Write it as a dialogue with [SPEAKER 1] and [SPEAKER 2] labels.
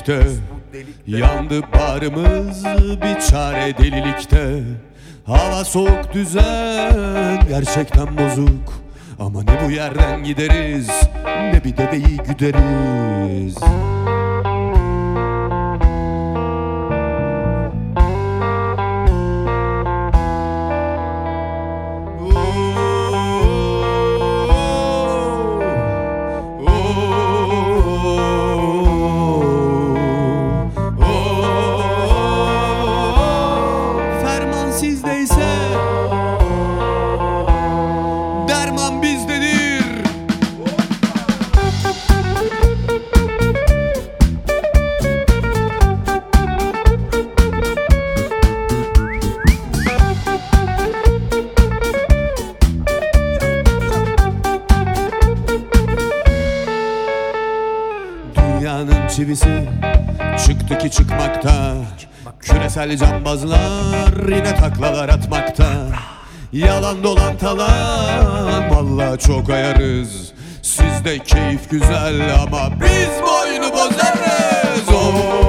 [SPEAKER 1] delikte. Yandı bağrımız bir çare delilikte. Hava soğuk, düzen gerçekten bozuk. Ama ne bu yerden gideriz, ne bir deveyi güderiz. Ferman sizdeyse derman bizdedir. Dünyanın çivisi çıktı ki çıkmakta. Küresel cambazlar yine taklalar atmakta. Yalan dolan talan, vallahi çok ayarız. Sizde keyif güzel ama biz boynu bozarız.